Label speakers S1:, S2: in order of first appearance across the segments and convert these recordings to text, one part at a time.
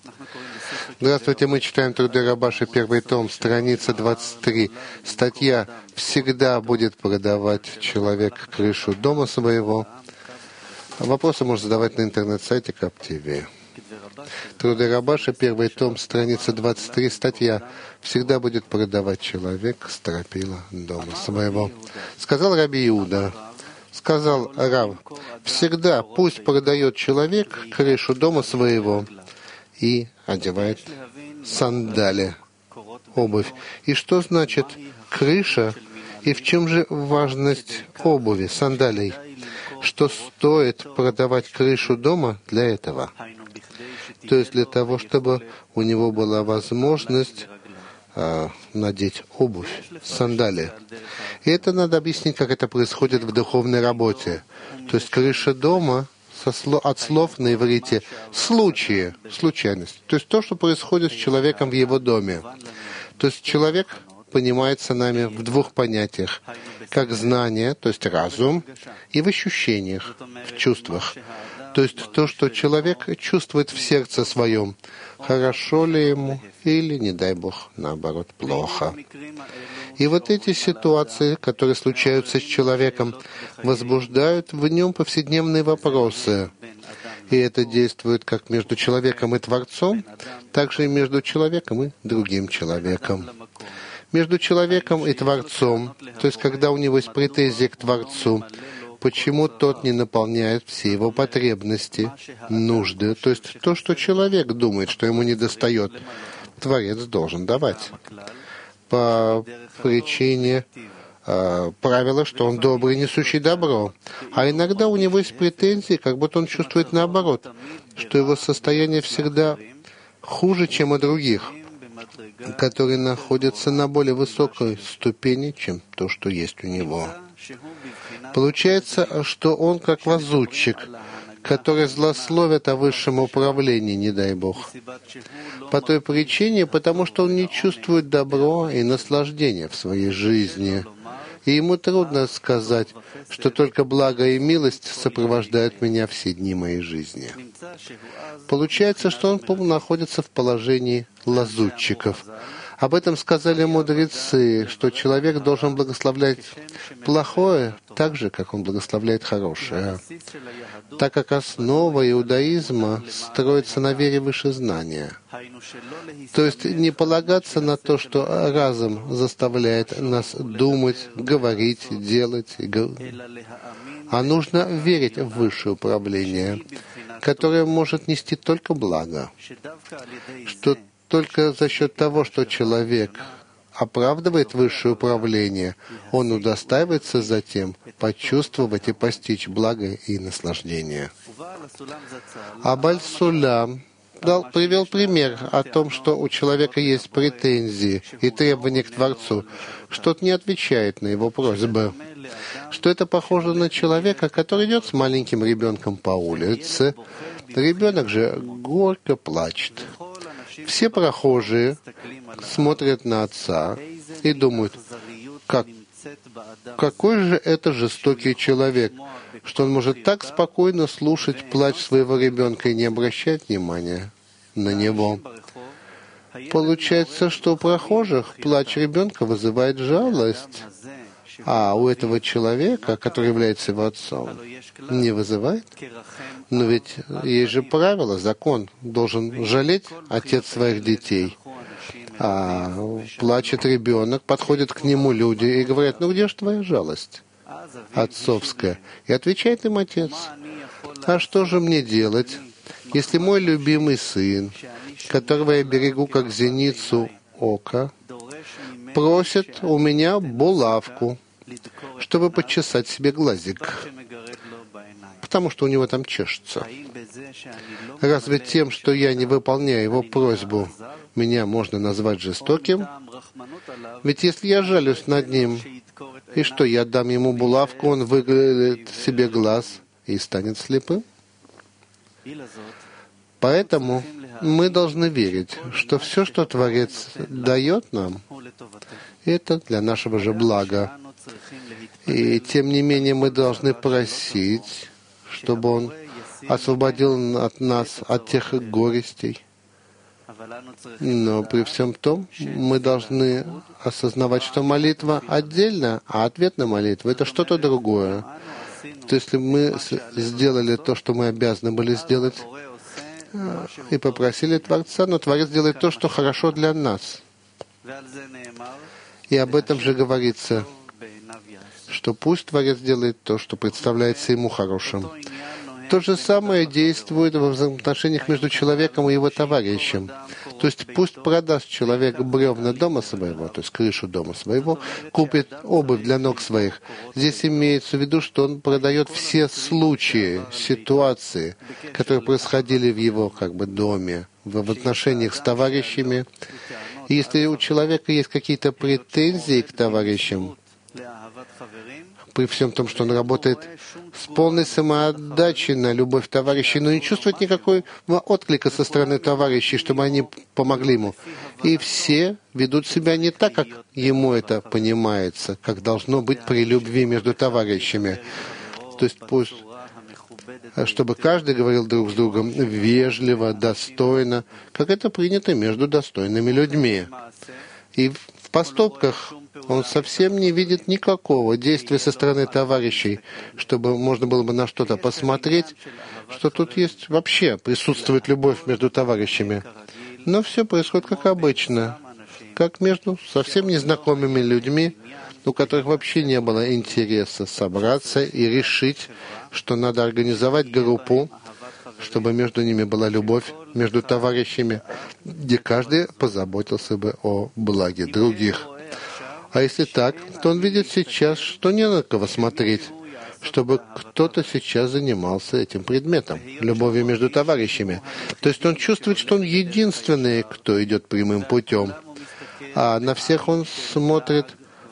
S1: Здравствуйте, мы читаем труды Рабаши, первый том, страница 23. Статья «Всегда будет продавать человек крышу дома своего». Вопросы можно задавать на интернет-сайте КАП-ТВ. Труды Рабаши, первый том, страница 23, статья «Всегда будет продавать человек стропила дома своего». Сказал Раби Иуда, сказал Рав, всегда пусть продает человек крышу дома своего и одевает сандали, обувь. И что значит крыша? И в чем же важность обуви, сандалий? Что стоит продавать крышу дома для этого? То есть для того, чтобы у него была возможность надеть обувь, сандали. И это надо объяснить, как это происходит в духовной работе. То есть крыша дома от слов на иврите случаи, случайность. То есть то, что происходит с человеком в его доме. То есть человек понимается нами в двух понятиях. Как знание, то есть разум, и в ощущениях, в чувствах. То есть то, что человек чувствует в сердце своем, хорошо ли ему или, не дай Бог, наоборот, плохо. И вот эти ситуации, которые случаются с человеком, возбуждают в нем повседневные вопросы. И это действует как между человеком и Творцом, так же и между человеком и другим человеком. Между человеком и Творцом, то есть когда у него есть претензии к Творцу, почему тот не наполняет все его потребности, нужды, то есть то, что человек думает, что ему недостает, Творец должен давать. По причине правила, что он добрый, несущий добро. А иногда у него есть претензии, как будто он чувствует наоборот, что его состояние всегда хуже, чем у других, которые находятся на более высокой ступени, чем то, что есть у него. Получается, что он как лазутчик, который злословит о высшем управлении, не дай Бог. По той причине, потому что он не чувствует добро и наслаждения в своей жизни. И ему трудно сказать, что только благо и милость сопровождают меня все дни моей жизни. Получается, что он находится в положении лазутчиков. Об этом сказали мудрецы, что человек должен благословлять плохое так же, как он благословляет хорошее, так как основа иудаизма строится на вере выше знания. То есть не полагаться на то, что разум заставляет нас думать, говорить, делать, а нужно верить в высшее управление, которое может нести только благо, что только за счет того, что человек оправдывает высшее управление, он удостаивается затем почувствовать и постичь благо и наслаждение. А Баль-Сулам привел пример о том, что у человека есть претензии и требования к Творцу, что тот не отвечает на его просьбы, что это похоже на человека, который идет с маленьким ребенком по улице. Ребенок же горько плачет. Все прохожие смотрят на отца и думают, какой же это жестокий человек, что он может так спокойно слушать плач своего ребенка и не обращать внимания на него. Получается, что у прохожих плач ребенка вызывает жалость, а у этого человека, который является его отцом, не вызывает? Но ведь есть же правило, закон. Должен жалеть отец своих детей. А плачет ребенок, подходят к нему люди и говорят, ну где же твоя жалость отцовская? И отвечает им отец, а что же мне делать, если мой любимый сын, которого я берегу как зеницу ока, просит у меня булавку, чтобы почесать себе глазик, потому что у него там чешется. Разве тем, что я не выполняю его просьбу, меня можно назвать жестоким? Ведь если я жалюсь над ним, и что, я дам ему булавку, он выгорит себе глаз и станет слепым? Поэтому мы должны верить, что все, что Творец дает нам, это для нашего же блага. И тем не менее мы должны просить, чтобы Он освободил от нас от тех горестей, Но при всем том, мы должны осознавать, что молитва отдельно, а ответ на молитву — это что-то другое. То есть, если мы сделали то, что мы обязаны были сделать, и попросили Творца, но Творец делает то, что хорошо для нас. И об этом же говорится, что пусть Творец делает то, что представляется ему хорошим. То же самое действует во взаимоотношениях между человеком и его товарищем. То есть пусть продаст человек бревна дома своего, то есть крышу дома своего, купит обувь для ног своих. Здесь имеется в виду, что он продает все случаи, ситуации, которые происходили в его доме, в отношениях с товарищами. И если у человека есть какие-то претензии к товарищам, при всем том, что он работает с полной самоотдачей на любовь товарищей, но не чувствует никакого отклика со стороны товарищей, чтобы они помогли ему. И все ведут себя не так, как ему это понимается, как должно быть при любви между товарищами. То есть пусть, чтобы каждый говорил друг с другом вежливо, достойно, как это принято между достойными людьми. И в поступках он совсем не видит никакого действия со стороны товарищей, чтобы можно было бы на что-то посмотреть, что тут есть вообще, присутствует любовь между товарищами. Но все происходит как обычно, как между совсем незнакомыми людьми, у которых вообще не было интереса собраться и решить, что надо организовать группу, чтобы между ними была любовь, между товарищами, где каждый позаботился бы о благе других. А если так, то он видит сейчас, что не на кого смотреть, чтобы кто-то сейчас занимался этим предметом, любовью между товарищами. То есть он чувствует, что он единственный, кто идет прямым путем. А на всех он смотрит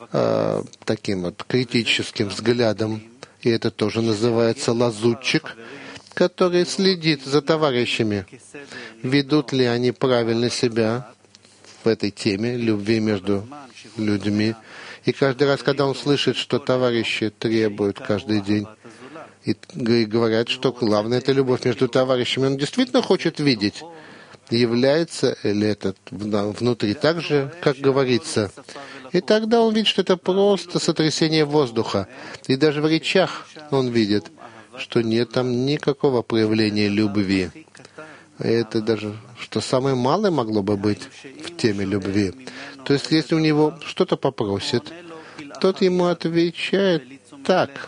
S1: таким критическим взглядом. И это тоже называется лазутчик, который следит за товарищами. Ведут ли они правильно себя в этой теме любви между людьми. И каждый раз, когда он слышит, что товарищи требуют каждый день, и говорят, что главное — это любовь между товарищами, он действительно хочет видеть, является ли это внутри так же, как говорится. И тогда он видит, что это просто сотрясение воздуха. И даже в речах он видит, что нет там никакого проявления любви. Это даже, что самое малое могло бы быть в теме любви. То есть, если у него что-то попросит, тот ему отвечает так,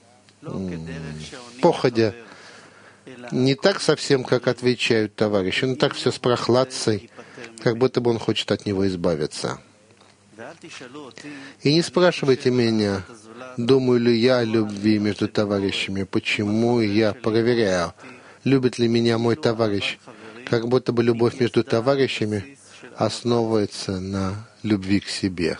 S1: походя, не так совсем, как отвечают товарищи, но так все с прохладцей, как будто бы он хочет от него избавиться. И не спрашивайте меня, думаю ли я о любви между товарищами, почему я проверяю, любит ли меня мой товарищ, как будто бы любовь между товарищами основывается на любви к себе.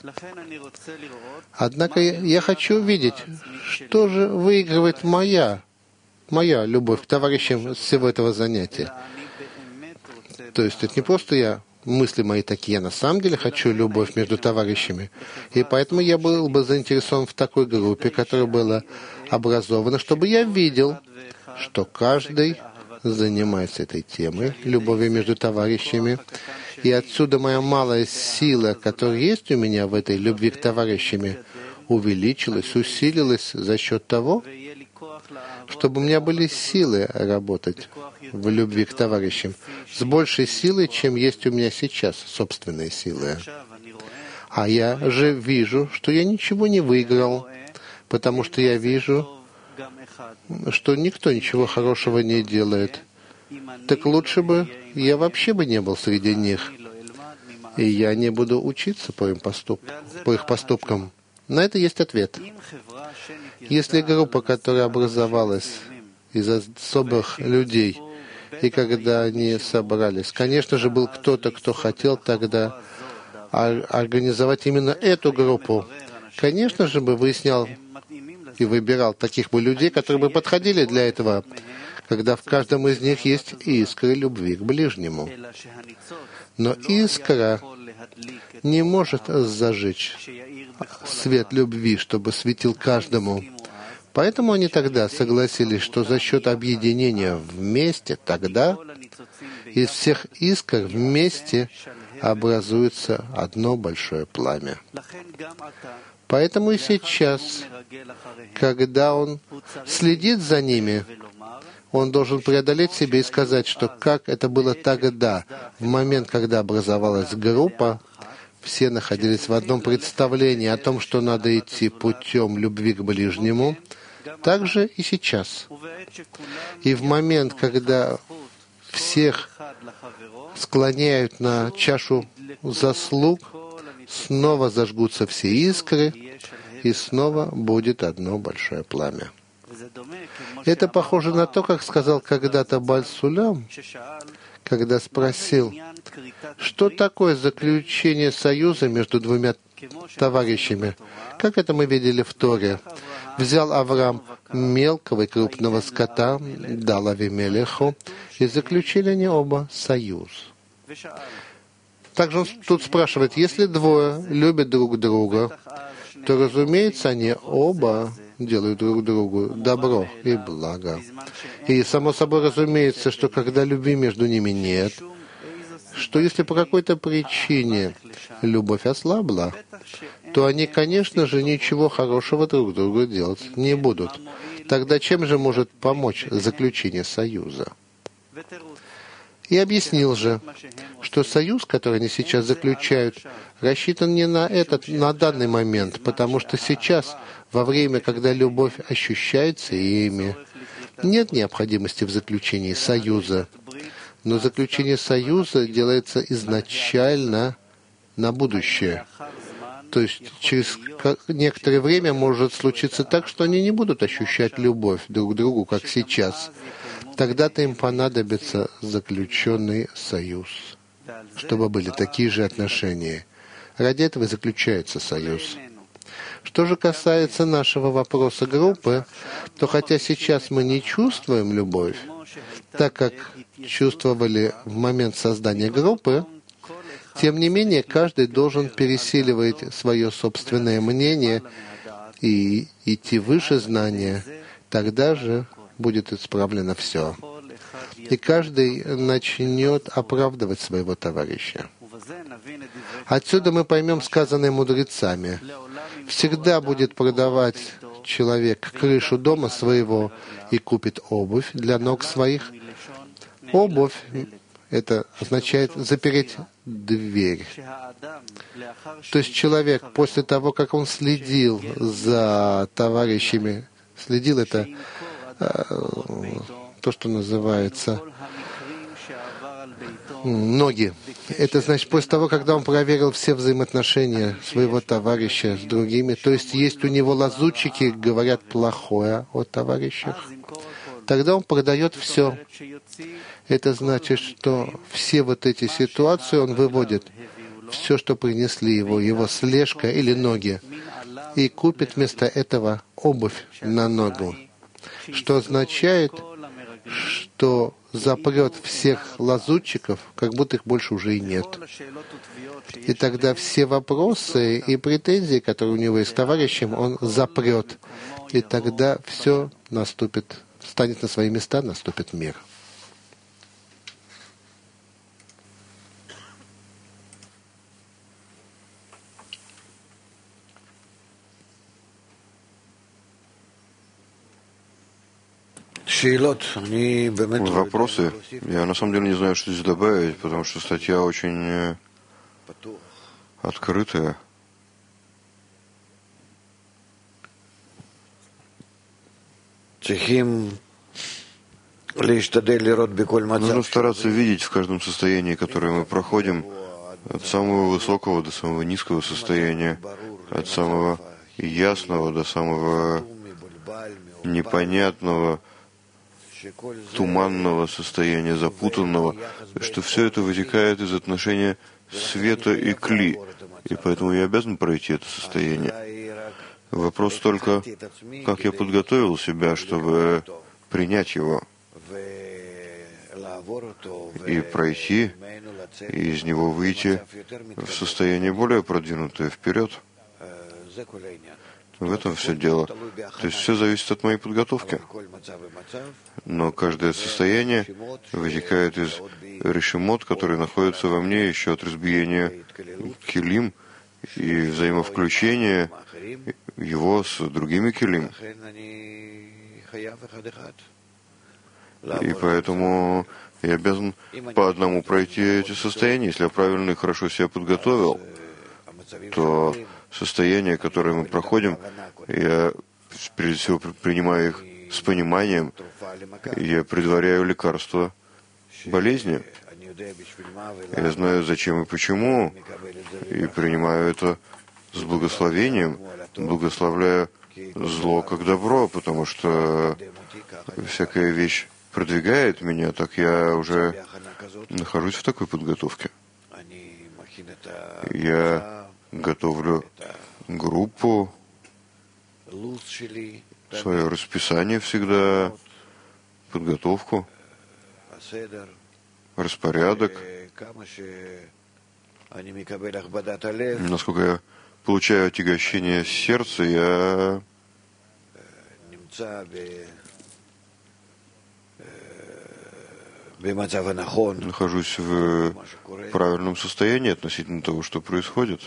S1: Однако я хочу увидеть, что же выигрывает моя любовь к товарищам с всего этого занятия. То есть это не просто мысли мои такие, я на самом деле хочу любовь между товарищами. И поэтому я был бы заинтересован в такой группе, которая была образована, чтобы я видел, что каждый занимается этой темой, любовью между товарищами. И отсюда моя малая сила, которая есть у меня в этой любви к товарищам, увеличилась, усилилась за счет того, чтобы у меня были силы работать в любви к товарищам с большей силой, чем есть у меня сейчас, собственные силы. А я же вижу, что я ничего не выиграл, потому что я вижу, что никто ничего хорошего не делает. Так лучше бы я вообще бы не был среди них, и я не буду учиться по их поступкам. На это есть ответ. Если группа, которая образовалась из особых людей, и когда они собрались, конечно же, был кто-то, кто хотел тогда организовать именно эту группу, конечно же, бы выяснял и выбирал таких бы людей, которые бы подходили для этого, когда в каждом из них есть искра любви к ближнему. Но искра не может зажечь свет любви, чтобы светил каждому. Поэтому они тогда согласились, что за счет объединения вместе тогда Из всех искр вместе образуется одно большое пламя. Поэтому и сейчас, когда он следит за ними, он должен преодолеть себя и сказать, что как это было тогда, в момент, когда образовалась группа, все находились в одном представлении о том, что надо идти путем любви к ближнему, так же и сейчас. И в момент, когда всех склоняют на чашу заслуг, снова зажгутся все искры, и снова будет одно большое пламя. Это похоже на то, как сказал когда-то Бааль Сулам, когда спросил, что такое заключение союза между двумя товарищами. Как это мы видели в Торе. Взял Авраам мелкого и крупного скота, дал Авимелеху, и заключили они оба союз. Также он тут спрашивает, если двое любят друг друга, то, разумеется, они оба делают друг другу добро и благо. И, само собой, разумеется, что когда любви между ними нет, что если по какой-то причине любовь ослабла, то они, конечно же, ничего хорошего друг другу делать не будут. Тогда чем же может помочь заключение союза? И объяснил же, что союз, который они сейчас заключают, рассчитан не на данный момент, потому что сейчас, во время, когда любовь ощущается ими, нет необходимости в заключении союза. Но заключение союза делается изначально на будущее. То есть через некоторое время может случиться так, что они не будут ощущать любовь друг к другу, как сейчас. Тогда-то им понадобится заключенный союз, чтобы были такие же отношения. Ради этого и заключается союз. Что же касается нашего вопроса группы, то хотя сейчас мы не чувствуем любовь, так как чувствовали в момент создания группы, тем не менее каждый должен пересиливать свое собственное мнение и идти выше знания, тогда же будет исправлено все. И каждый начнет оправдывать своего товарища. Отсюда мы поймем сказанное мудрецами. Всегда будет продавать человек крышу дома своего и купит обувь для ног своих. Обувь — это означает запереть дверь. То есть человек после того, как он следил за товарищами, следил это то, что называется ноги. Это значит, после того, когда он проверил все взаимоотношения своего товарища с другими, то есть есть у него лазутчики, говорят плохое о товарищах, тогда он продает все. Это значит, что все вот эти ситуации он выводит, все, что принесли его слежка или ноги, и купит вместо этого обувь на ногу, что означает, что запрет всех лазутчиков, как будто их больше уже и нет. И тогда все вопросы и претензии, которые у него есть к товарищам, он запрет. И тогда все наступит, станет на свои места, наступит мир.
S2: Вопросы? Я на самом деле не знаю, что здесь добавить, потому что статья очень открытая. Нужно стараться видеть в каждом состоянии, которое мы проходим, от самого высокого до самого низкого состояния, от самого ясного до самого непонятного, туманного состояния, запутанного, что все это вытекает из отношения света и кли, и поэтому я обязан пройти это состояние. Вопрос только, как я подготовил себя, чтобы принять его и пройти, и из него выйти в состояние более продвинутое, вперед. В этом все дело. То есть все зависит от моей подготовки. Но каждое состояние вытекает из решимот, которые находятся во мне еще от разбиения килим и взаимовключения его с другими килим. И поэтому я обязан по одному пройти эти состояния. Если я правильно и хорошо себя подготовил, то состояния, которые мы проходим, я прежде всего принимаю их с пониманием, я предваряю лекарства болезни. Я знаю, зачем и почему, и принимаю это с благословением, благословляю зло как добро, потому что всякая вещь продвигает меня, так я уже нахожусь в такой подготовке. Я готовлю группу, свое расписание всегда, подготовку, распорядок. Насколько я получаю отягощение сердца, я нахожусь в правильном состоянии относительно того, что происходит.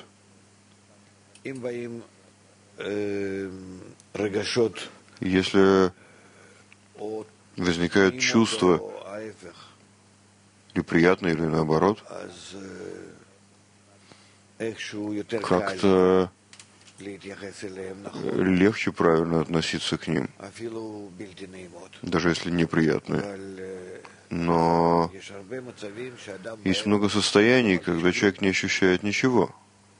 S2: Если возникают чувства, или приятные, или наоборот, как-то легче правильно относиться к ним, даже если неприятные. Но есть много состояний, когда человек не ощущает ничего.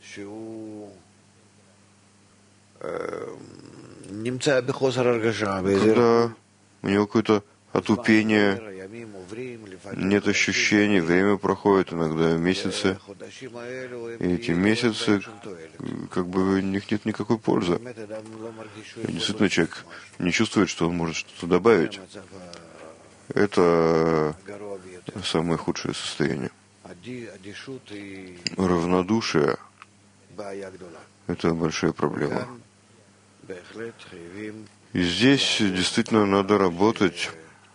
S2: Когда у него какое-то отупение, нет ощущений, время проходит, иногда месяцы, и эти месяцы, как бы в них нет никакой пользы. И действительно, человек не чувствует, что он может что-то добавить. Это самое худшее состояние. Равнодушие – это большая проблема. И здесь действительно надо работать,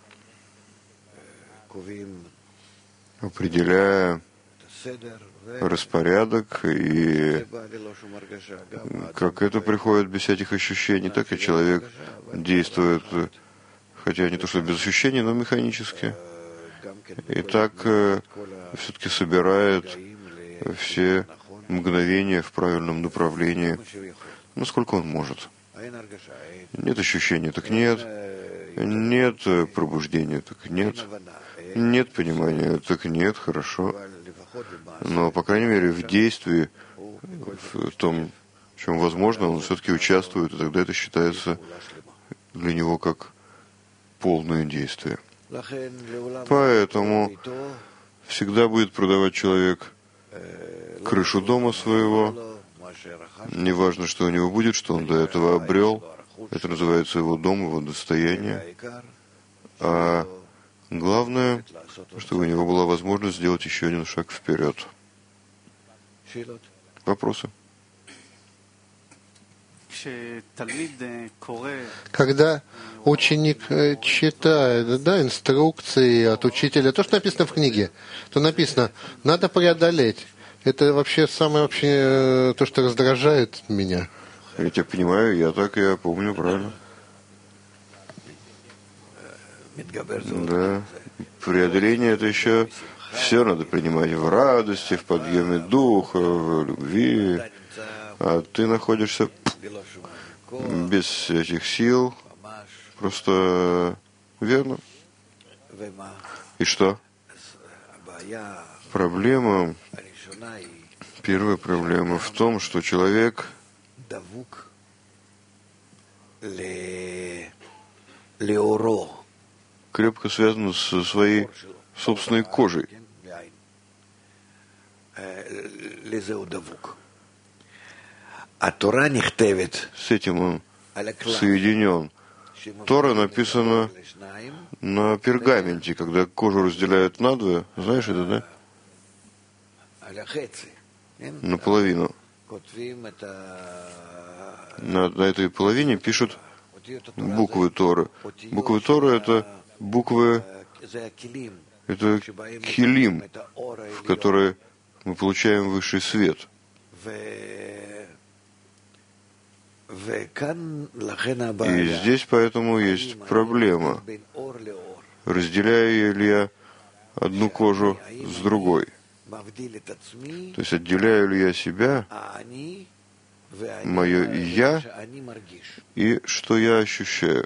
S2: определяя распорядок, и как это приходит без всяких ощущений, так и человек действует, хотя не то что без ощущений, но механически. И так все-таки собирает все мгновения в правильном направлении, насколько он может. Нет ощущения, так нет. Нет пробуждения, так нет. Нет понимания, так нет, хорошо. Но, по крайней мере, в действии, в том, в чем возможно, он все-таки участвует, и тогда это считается для него как полное действие. Поэтому всегда будет продавать человек крышу дома своего. Неважно, что у него будет, что он до этого обрел. Это называется его дом, его достояние. А главное, чтобы у него была возможность сделать еще один шаг вперед. Вопросы?
S1: Когда ученик читает, инструкции от учителя, то, что написано в книге, то написано, надо преодолеть. Это вообще самое то, что раздражает меня.
S2: Я тебя понимаю, я помню правильно. Да. Преодоление — это еще все надо принимать в радости, в подъеме духа, в любви. А ты находишься без этих сил, просто верно. И что? Первая проблема в том, что человек крепко связан со своей собственной кожей. С этим он соединен. Тора написана на пергаменте, когда кожу разделяют надвое. Знаешь это, да? Наполовину. на этой половине пишут буквы Торы. Буквы Торы — это буквы, это килим, в которые мы получаем высший свет. И здесь поэтому есть проблема. Разделяю ли я одну кожу с другой? То есть отделяю ли я себя, мое «я» и что я ощущаю?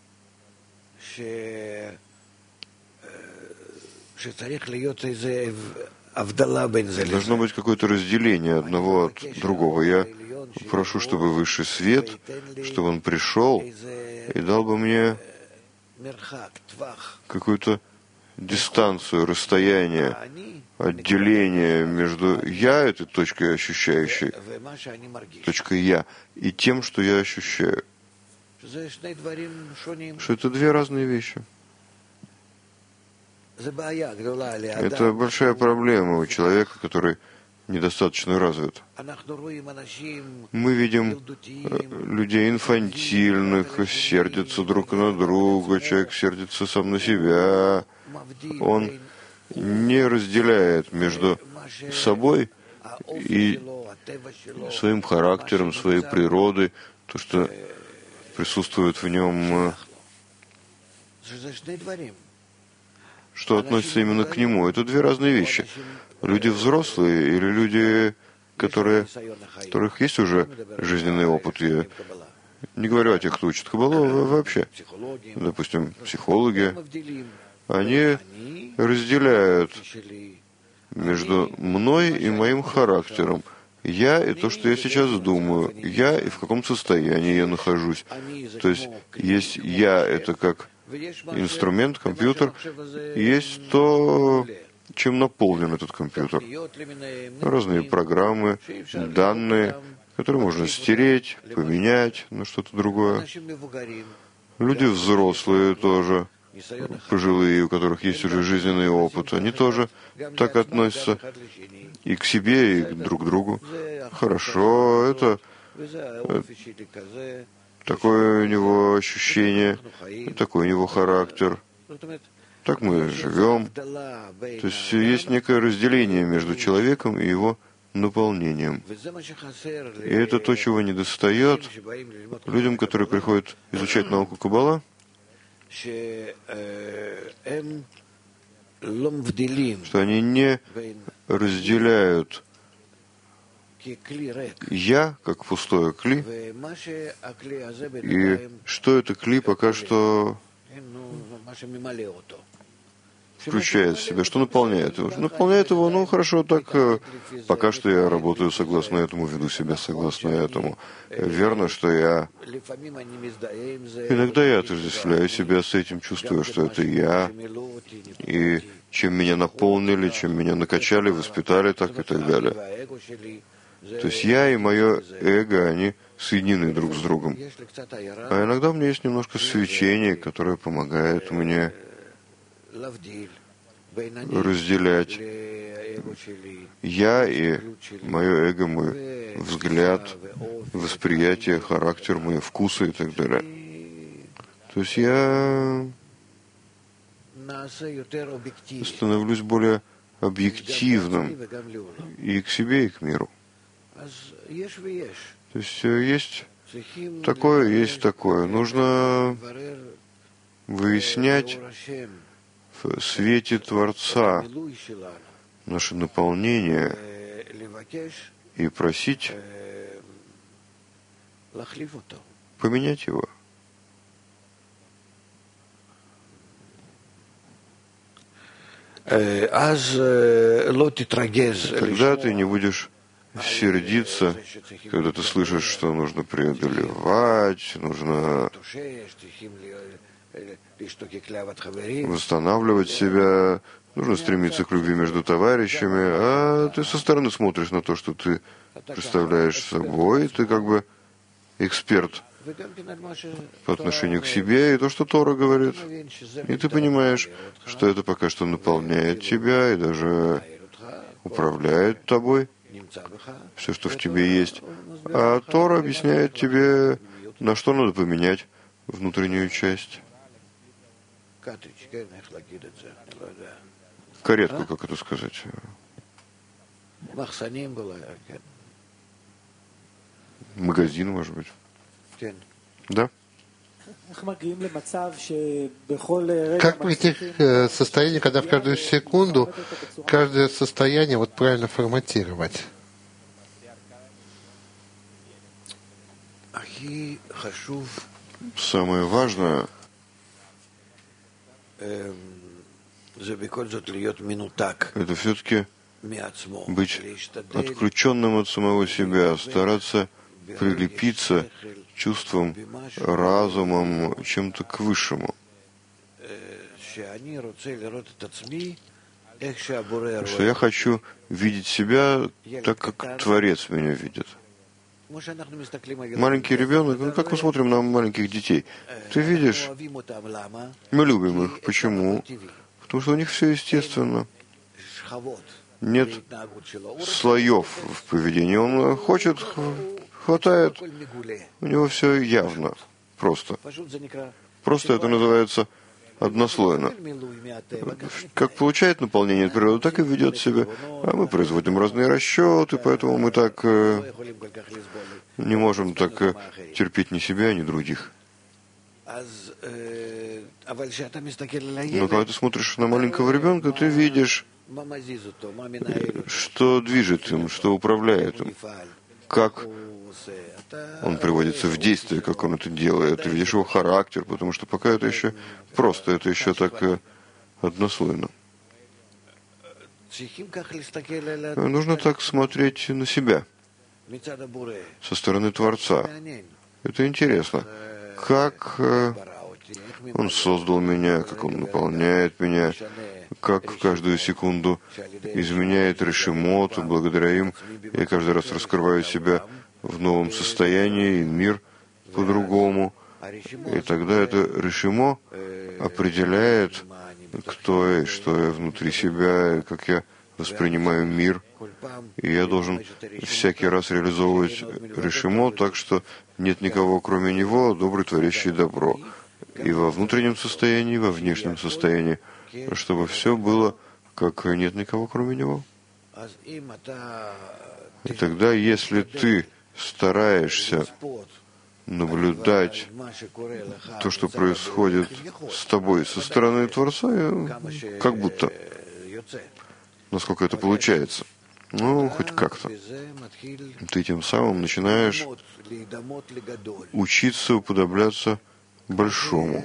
S2: Должно быть какое-то разделение одного от другого. Я прошу, чтобы высший свет, чтобы он пришел и дал бы мне какую-то дистанцию, расстояние, отделение между «я», этой точкой ощущающей, точкой «я», и тем, что я ощущаю. Что это две разные вещи. Это большая проблема у человека, который недостаточно развит. Мы видим людей инфантильных, сердятся друг на друга, человек сердится сам на себя. Он не разделяет между собой и своим характером, своей природой, то, что присутствует в нем, что относится именно к нему. Это две разные вещи. Люди взрослые или люди, у которых есть уже жизненный опыт. Я не говорю о тех, кто учит Каббалу, вообще. Допустим, психологи. Они разделяют между мной и моим характером. Я и то, что я сейчас думаю. Я и в каком состоянии я нахожусь. То есть я — это как инструмент, компьютер. Есть то, чем наполнен этот компьютер. Разные программы, данные, которые можно стереть, поменять на что-то другое. Люди взрослые тоже, пожилые, у которых есть уже жизненный опыт, они тоже так относятся и к себе, и друг к другу. Хорошо, это такое у него ощущение, такой у него характер. Так мы живем. То есть есть некое разделение между человеком и его наполнением. И это то, чего недостает людям, которые приходят изучать науку Каббала, что они не разделяют «я» как пустое кли, и что это кли пока что включает в себя, что наполняет его. Наполняет его, ну хорошо, так пока что я работаю согласно этому, веду себя согласно этому. Верно, что иногда я отождествляю себя с этим, чувствую, что это я, и чем меня наполнили, чем меня накачали, воспитали, так и так далее. То есть я и мое эго, они соединены друг с другом. А иногда у меня есть немножко свечения, которое помогает мне разделять я и мое эго, мой взгляд, восприятие, характер, мои вкусы и так далее. То есть я становлюсь более объективным и к себе, и к миру. То есть есть такое. Нужно выяснять в свете Творца наше наполнение и просить поменять его.
S1: Тогда ты не будешь сердиться, когда ты слышишь, что нужно преодолевать, нужно восстанавливать себя, нужно стремиться к любви между товарищами, а ты со стороны смотришь на то, что ты представляешь собой, ты как бы эксперт по отношению к себе, и то, что Тора говорит. И ты понимаешь, что это пока что наполняет тебя и даже управляет тобой.
S2: все, что в тебе есть. А Тора объясняет тебе, на что надо поменять внутреннюю часть. Каретку, как это сказать? Магазин, может быть. Да?
S1: Как прийти к состоянию, когда в каждую секунду, каждое состояние вот правильно форматировать?
S2: Самое важное это все-таки быть отключенным от самого себя, стараться прилепиться чувством, разумом, чем-то к высшему. Что я хочу видеть себя так, как Творец меня видит. Маленький ребенок, ну как мы смотрим на маленьких детей. Ты видишь, мы любим их. Почему? Потому что у них все естественно. Нет слоев в поведении. Он хочет, хватает, у него все явно, просто. Просто это называется однослойно. Как получает наполнение от природы, так и ведет себя. А мы производим разные расчеты, поэтому мы так не можем так терпеть ни себя, ни других. Но когда ты смотришь на маленького ребенка, ты видишь, что движет им, что управляет им, как он приводится в действие, как он это делает. Ты видишь его характер, потому что пока это еще просто, это еще так однослойно. Нужно так смотреть на себя со стороны Творца. Это интересно. Как Он создал меня, как Он наполняет меня, как в каждую секунду изменяет решимот, благодаря им я каждый раз раскрываю себя в новом состоянии, и мир по-другому. И тогда это решимо определяет, кто я, что я внутри себя, как я воспринимаю мир. И я должен всякий раз реализовывать решимо так, что нет никого, кроме него, добрый, творящий добро. И во внутреннем состоянии, и во внешнем состоянии, чтобы все было, как нет никого, кроме него. И тогда, если ты стараешься наблюдать то, что происходит с тобой со стороны Творца, как будто, насколько это получается, ну, хоть как-то, ты тем самым начинаешь учиться уподобляться большому.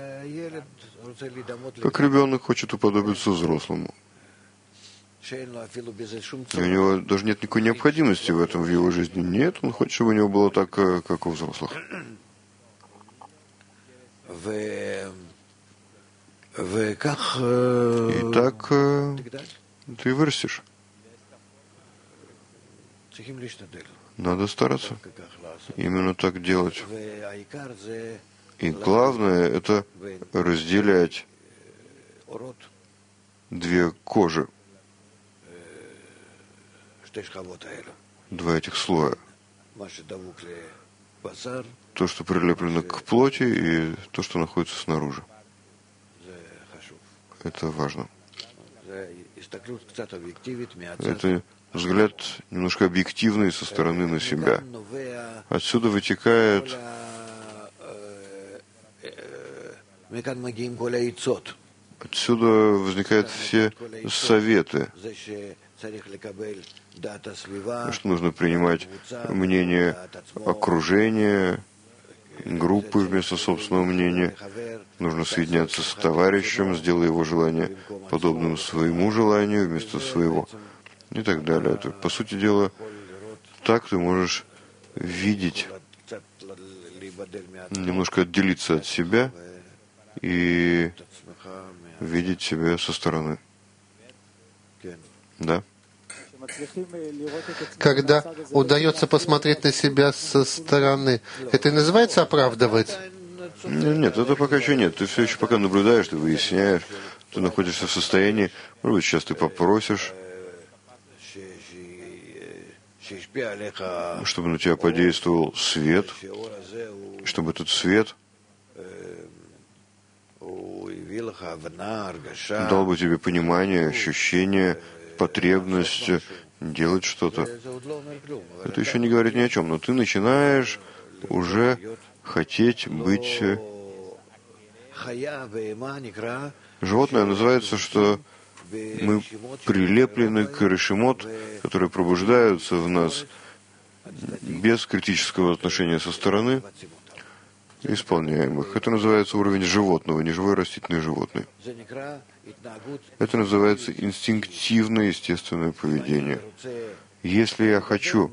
S2: Как ребенок хочет уподобиться взрослому. И у него даже нет никакой необходимости в этом в его жизни. Нет, он хочет, чтобы у него было так, как у взрослых. И так ты вырастешь. Надо стараться именно так делать. И главное — это разделять две кожи, два этих слоя. То, что прилеплено к плоти, и то, что находится снаружи. Это важно. Это взгляд немножко объективный со стороны на себя. Отсюда вытекает Отсюда возникают все советы, что нужно принимать мнение окружения, группы вместо собственного мнения. Нужно соединяться с товарищем, сделая его желание подобным своему желанию вместо своего. И так далее. Это, по сути дела, так ты можешь видеть, немножко отделиться от себя и видеть себя со стороны. Да?
S1: Когда удается посмотреть на себя со стороны, это и называется оправдывать?
S2: Нет, это пока еще нет. Ты все еще пока наблюдаешь, ты выясняешь, ты находишься в состоянии, может быть, сейчас ты попросишь чтобы на тебя подействовал свет, чтобы этот свет дал бы тебе понимание, ощущение, потребность делать что-то. Это еще не говорит ни о чем, но ты начинаешь уже хотеть быть... Животное называется, что мы прилеплены к решимот, которые пробуждаются в нас без критического отношения со стороны, исполняем их. Это называется уровень животного, не живое растительное животное. Это называется инстинктивное естественное поведение. Если я хочу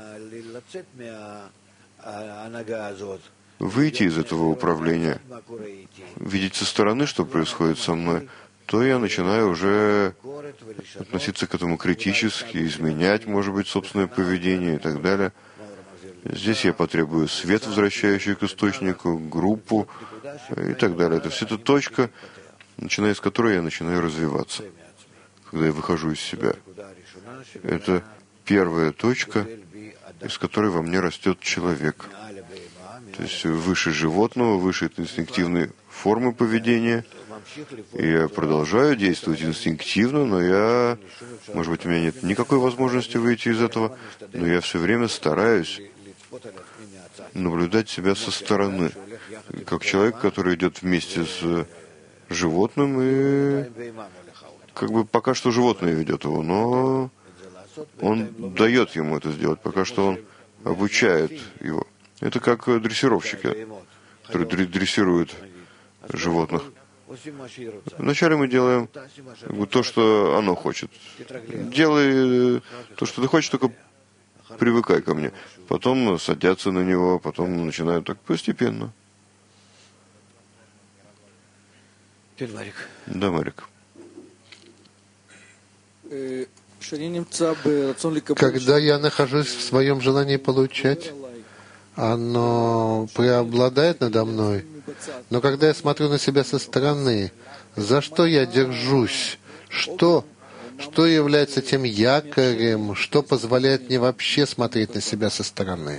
S2: выйти из этого управления, видеть со стороны, что происходит со мной, то я начинаю уже относиться к этому критически, изменять, может быть, собственное поведение и так далее. Здесь я потребую свет, возвращающий к источнику, группу и так далее. Это все эта точка, начиная с которой я начинаю развиваться, когда я выхожу из себя. Это первая точка, из которой во мне растет человек. То есть выше животного, выше инстинктивной формы поведения. И я продолжаю действовать инстинктивно, но я, может быть, у меня нет никакой возможности выйти из этого, но я все время стараюсь наблюдать себя со стороны, как человек, который идет вместе с животным, и как бы пока что животное ведет его, но он дает ему это сделать, пока что он обучает его. Это как дрессировщики, которые дрессируют животных. Вначале мы делаем то, что оно хочет. Делай то, что ты хочешь, только привыкай ко мне. Потом садятся на него, потом начинают так постепенно. Да, Марик.
S1: Когда я нахожусь в своем желании получать, оно преобладает надо мной. Но когда я смотрю на себя со стороны, за что я держусь? Что является тем якорем, что позволяет мне вообще смотреть на себя со стороны?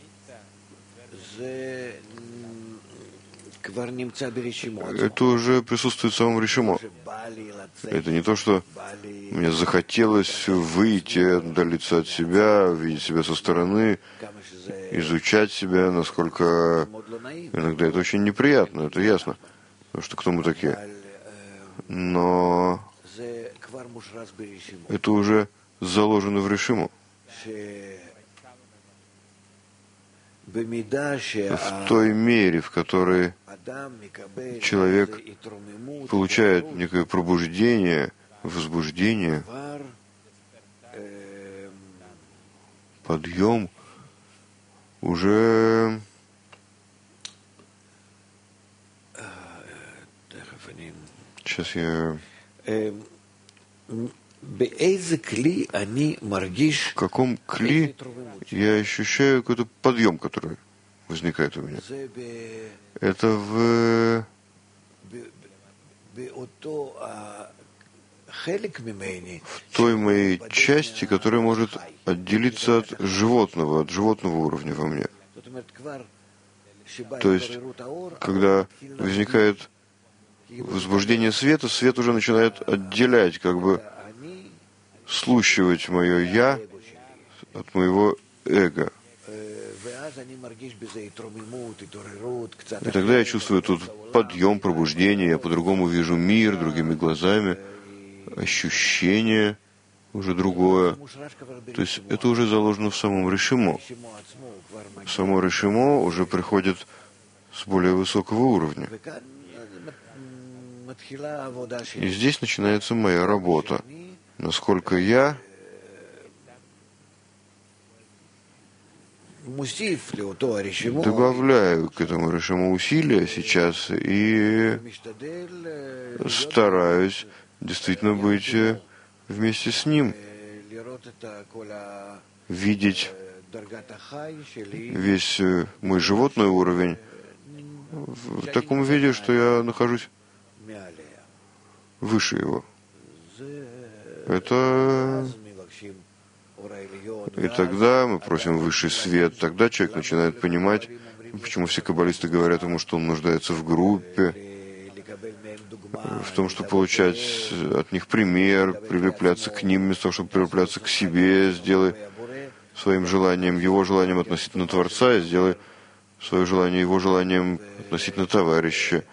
S2: Это уже присутствует в самом решимо. Это не то, что мне захотелось выйти, отдалиться от себя, видеть себя со стороны, изучать себя, насколько иногда это очень неприятно, это ясно, потому что кто мы такие. Но это уже заложено в решиму. В той мере, в которой человек получает некое пробуждение, возбуждение, подъем, уже сейчас я... В каком кли я ощущаю какой-то подъем, который возникает у меня? Это в той моей части, которая может отделиться от животного уровня во мне. То есть, когда возникает возбуждение света, свет уже начинает отделять, как бы слущивать мое «я» от моего эго. И тогда я чувствую тут подъем, пробуждение, я по-другому вижу мир, другими глазами, ощущение уже другое. То есть это уже заложено в самом решимо. Само решимо уже приходит с более высокого уровня. И здесь начинается моя работа. Насколько я добавляю к этому решиму усилия сейчас и стараюсь действительно быть вместе с ним, видеть весь мой животный уровень в таком виде, что я нахожусь выше его. Это И тогда мы просим высший свет, тогда человек начинает понимать, почему все каббалисты говорят ему, что он нуждается в группе, в том, чтобы получать от них пример, прилепляться к ним, вместо того, чтобы прилепляться к себе, сделай своим желанием, его желанием относительно Творца, и сделай свое желание его желанием относительно товарища,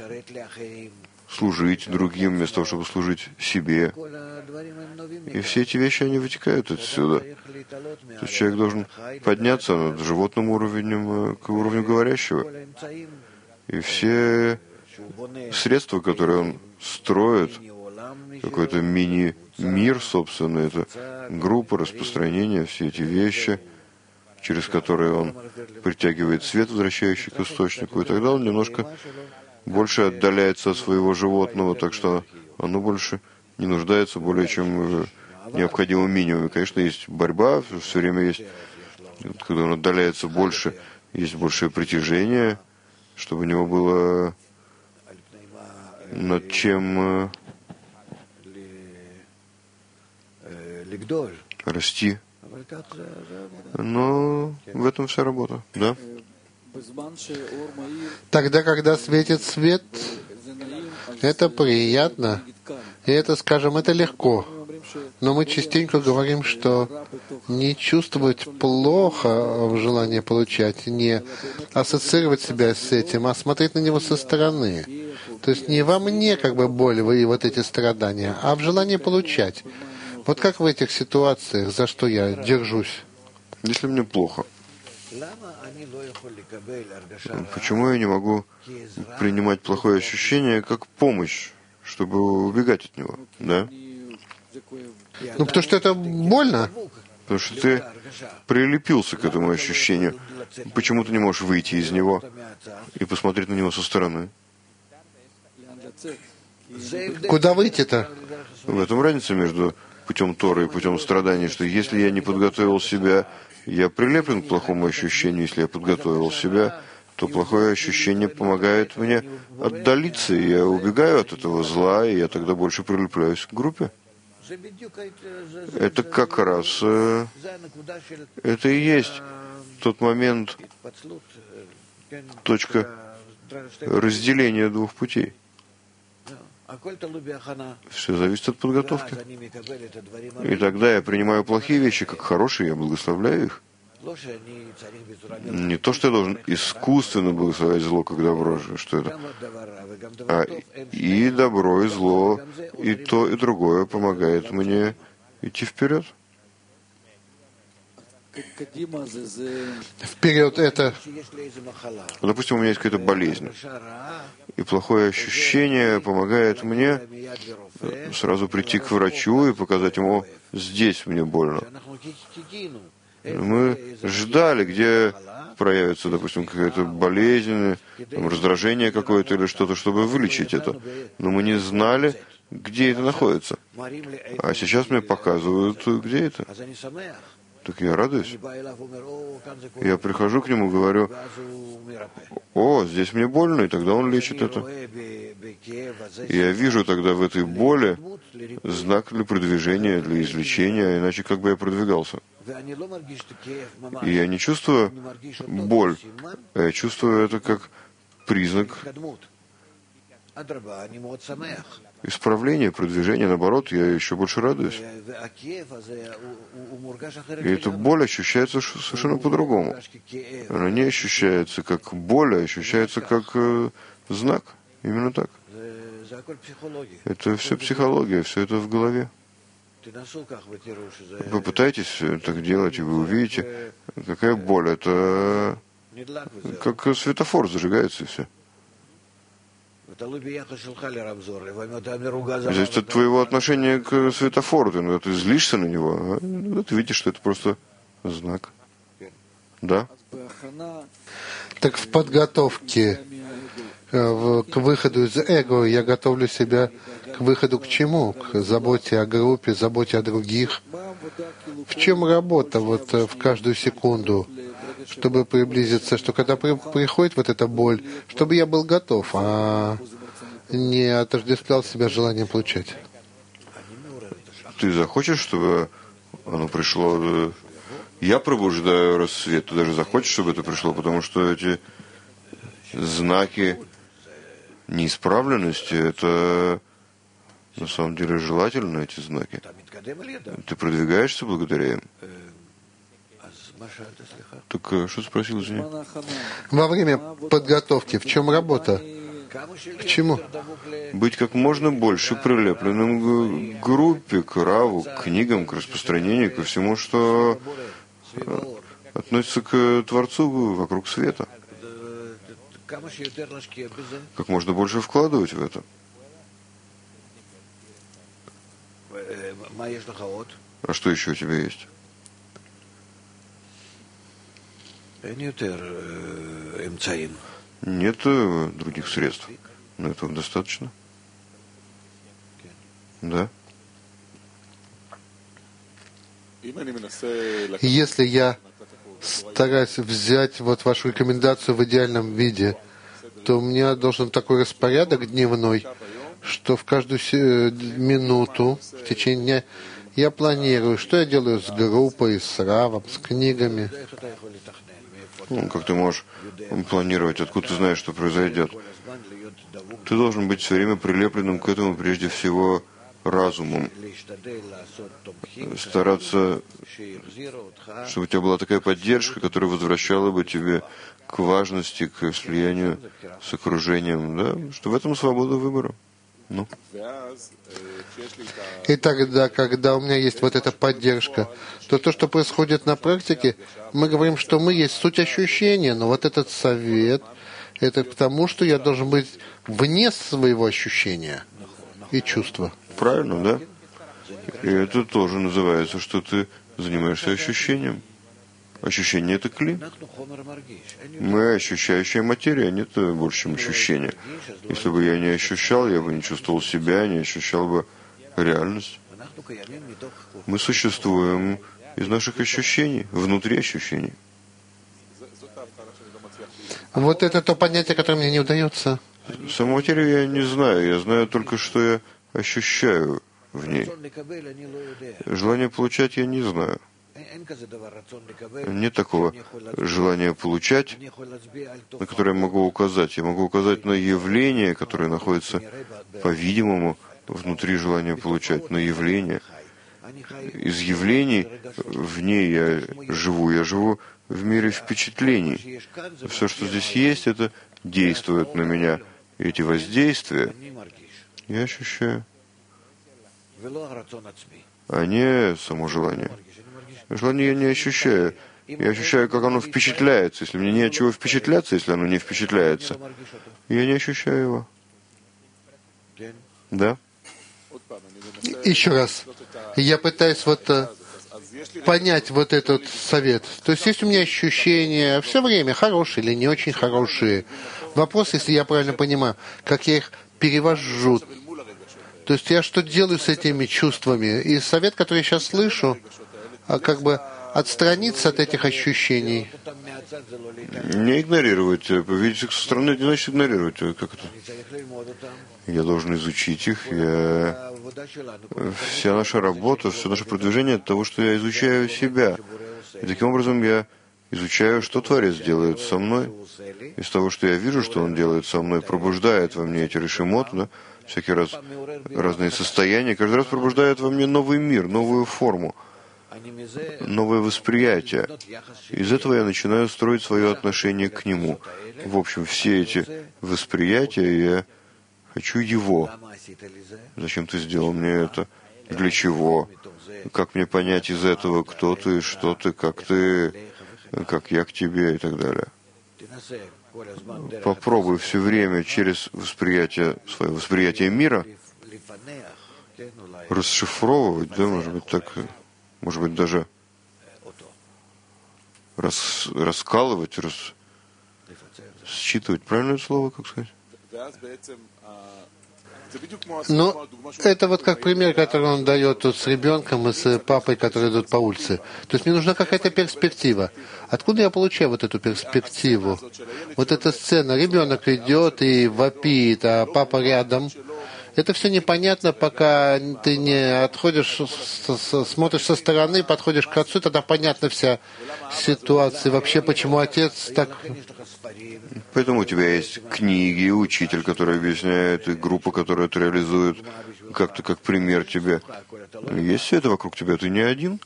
S2: служить другим, вместо того, чтобы служить себе. И все эти вещи, они вытекают отсюда. То есть человек должен подняться над животным уровнем к уровню говорящего. И все средства, которые он строит, какой-то мини-мир, собственно, это группа распространения, все эти вещи, через которые он притягивает свет, возвращающий к источнику, и тогда он немножко больше отдаляется от своего животного, так что оно больше не нуждается более чем в необходимом минимуме. Конечно, есть борьба, все время есть, когда он отдаляется больше, есть большее притяжение, чтобы у него было над чем расти. Но в этом вся работа, да?
S1: Тогда, когда светит свет, это приятно, и это, скажем, это легко. Но мы частенько говорим, что не чувствовать плохо в желании получать, не ассоциировать себя с этим, а смотреть на него со стороны. То есть не во мне как бы боль и вот эти страдания, а в желании получать. Вот как в этих ситуациях, за что я держусь?
S2: Если мне плохо, почему я не могу принимать плохое ощущение как помощь, чтобы убегать от него, да?
S1: Ну, потому что это больно.
S2: Потому что ты прилепился к этому ощущению. Почему ты не можешь выйти из него и посмотреть на него со стороны?
S1: Куда выйти-то?
S2: В этом разница между путем Торы и путем страданий, что если я не подготовил себя, я прилеплен к плохому ощущению. Если я подготовил себя, то плохое ощущение помогает мне отдалиться, и я убегаю от этого зла, и я тогда больше прилепляюсь к группе. Это как раз, это и есть тот момент, точка разделения двух путей. Все зависит от подготовки. И тогда я принимаю плохие вещи как хорошие, я благословляю их. Не то, что я должен искусственно благословлять зло как добро, что это, а и добро, и зло, и то, и другое помогает мне идти вперед.
S1: Вперед это...
S2: Допустим, у меня есть какая-то болезнь, и плохое ощущение помогает мне сразу прийти к врачу и показать ему: здесь мне больно. Мы ждали, где проявится, допустим, какая-то болезнь, там, раздражение какое-то или что-то, чтобы вылечить это. Но мы не знали, где это находится. А сейчас мне показывают, где это. Так я радуюсь. Я прихожу к нему, говорю: о, здесь мне больно, и тогда он лечит это. И я вижу тогда в этой боли знак для продвижения, для излечения, иначе как бы я продвигался. И я не чувствую боль, а я чувствую это как признак исправления, продвижения. Наоборот, я еще больше радуюсь. И эта боль ощущается совершенно по-другому. Она не ощущается как боль, а ощущается как знак. Именно так. Это все психология, все это в голове. Попытайтесь так делать, и вы увидите, какая боль. Это как светофор зажигается, и все. Зависит от твоего отношения к светофору. Ты злишься на него, а ты видишь, что это просто знак. Да?
S1: Так в подготовке к выходу из эго я готовлю себя к выходу к чему? К заботе о группе, заботе о других. В чем работа вот в каждую секунду, чтобы приблизиться, что когда приходит вот эта боль, чтобы я был готов, а не отождествлял себя желанием получать?
S2: Ты захочешь, чтобы Оно пришло. Я пробуждаю рассвет. Ты даже захочешь, чтобы это пришло, потому что эти знаки неисправленности, это на самом деле желательно, эти знаки. Ты продвигаешься благодаря им. Так что спросил, извини?
S1: Во время подготовки в чем работа? К чему?
S2: Быть как можно больше прилепленным к группе, к раву, к книгам, к распространению, ко всему, что относится к Творцу вокруг света. Как можно больше вкладывать в это. А что еще у тебя есть? Нет других средств. Но этого достаточно. Да.
S1: Если я стараюсь взять вот вашу рекомендацию в идеальном виде, то у меня должен такой распорядок дневной, что в каждую минуту в течение дня я планирую, что я делаю с группой, с равом, с книгами.
S2: Как ты можешь планировать, откуда ты знаешь, что произойдет? Ты должен быть все время прилепленным к этому, прежде всего, разумом. Стараться, чтобы у тебя была такая поддержка, которая возвращала бы тебе к важности, к слиянию с окружением, да? Что в этом свобода выбора. Ну.
S1: И тогда, когда у меня есть вот эта поддержка, то, что происходит на практике, мы говорим, что мы есть суть ощущения, но вот этот совет, это к тому, что я должен быть вне своего ощущения и чувства.
S2: Правильно, да? И это тоже называется, что ты занимаешься ощущением. Ощущение — это кли. Мы ощущающая материя, нет больше, чем ощущение. Если бы я не ощущал, я бы не чувствовал себя, не ощущал бы реальность. Мы существуем из наших ощущений, внутри ощущений.
S1: Вот это то понятие, которое мне не удается.
S2: Саму материю я не знаю. Я знаю только, что я ощущаю в ней. Желание получать я не знаю. Нет такого желания получать, на которое я могу указать. Я могу указать на явление, которое находится, по-видимому, внутри желания получать, на явление. Из явлений в ней я живу. Я живу в мире впечатлений. Все, что здесь есть, это действует на меня. И эти воздействия я ощущаю, а не само желание. Желание я не ощущаю. Я ощущаю, как оно впечатляется. Если мне не от чего впечатляться, если оно не впечатляется, я не ощущаю его. Да?
S1: Еще раз. Я пытаюсь понять вот этот совет. То есть есть у меня ощущения все время, хорошие или не очень хорошие. Вопрос, если я правильно понимаю, как я их перевожу. То есть я что делаю с этими чувствами? И совет, который я сейчас слышу, как бы отстраниться от этих ощущений.
S2: Не игнорировать. Видеть их со стороны не значит игнорировать. Как это? Я должен изучить их. Вся наша работа, все наше продвижение от того, что я изучаю себя. И таким образом я изучаю, что Творец делает со мной. Из того, что я вижу, что Он делает со мной, пробуждает во мне эти решимот, да? Всякий раз разные состояния, каждый раз пробуждает во мне новый мир, новую форму, новое восприятие. Из этого я начинаю строить свое отношение к Нему. В общем, все эти восприятия, я хочу Его. Зачем ты сделал мне это? Для чего? Как мне понять из этого, кто ты, что ты, как я к тебе и так далее. Попробуй все время через свое восприятие мира расшифровывать, да, может быть даже раскалывать, считывать. Правильное слово, как сказать?
S1: Ну, это вот как пример, который он дает тут с ребенком и с папой, которые идут по улице. То есть мне нужна какая-то перспектива. Откуда я получаю вот эту перспективу? Вот эта сцена. Ребенок идет и вопит, а папа рядом. Это все непонятно, пока ты не отходишь, смотришь со стороны, подходишь к отцу, тогда понятна вся ситуация. Вообще, почему отец так...
S2: Поэтому у тебя есть книги, учитель, который объясняет, и группа, которая это реализует, как-то как пример тебе. Есть все это вокруг тебя, ты не один.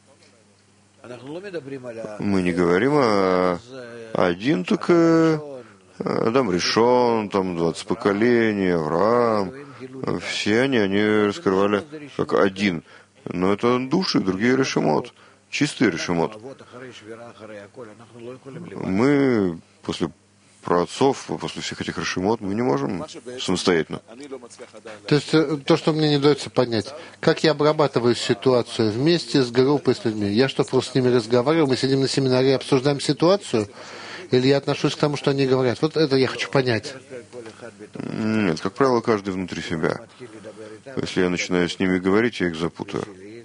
S2: Мы не говорим о один, так Адам Ришон, там 20 поколений, Авраам. Все они раскрывали как один. Но это души, другие решимот, чистый решимот. Мы после праотцов, после всех этих решимот, мы не можем самостоятельно.
S1: То есть то, что мне не удается понять, как я обрабатываю ситуацию вместе с группой, с людьми. Я что, просто с ними разговариваю, мы сидим на семинаре и обсуждаем ситуацию? Или я отношусь к тому, что они говорят? Вот это я хочу понять.
S2: Нет, как правило, каждый внутри себя. Если я начинаю с ними говорить, я их запутаю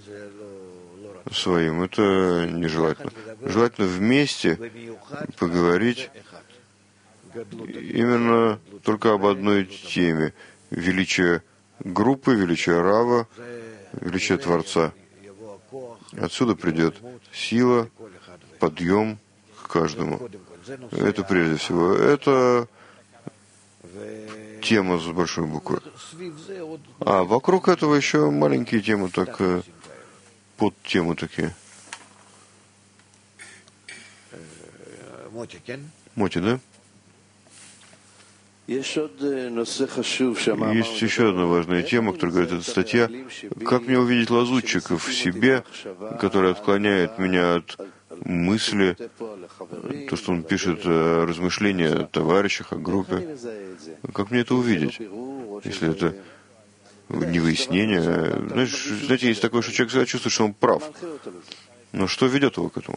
S2: своим. Это нежелательно. Желательно вместе поговорить именно только об одной теме. Величие группы, величие Рава, величие Творца. Отсюда придет сила, подъем к каждому. Это прежде всего. Это тема с большой буквы. А вокруг этого еще маленькие темы, так подтемы такие. Моти, да? Есть еще одна важная тема, которая говорит эта статья. Как мне увидеть лазутчиков в себе, которые отклоняют меня от мысли, то, что он пишет, размышления о товарищах, о группе. Как мне это увидеть, если это не выяснение? Знаете, есть такое, что человек всегда чувствует, что он прав. Но что ведет его к этому?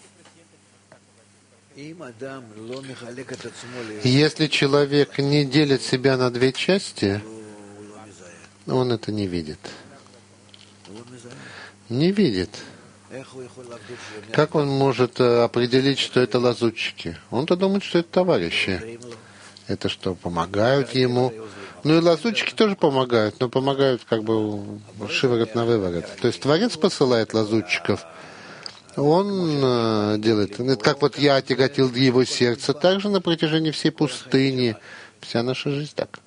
S1: Если человек не делит себя на две части, он это не видит. Не видит. Как он может определить, что это лазутчики? Он-то думает, что это товарищи. Это что, помогают ему? Ну и лазутчики тоже помогают, но помогают как бы шиворот на выворот. То есть Творец посылает лазутчиков. Он делает, это как вот я отяготил его сердце, так же на протяжении всей пустыни. Вся наша жизнь так.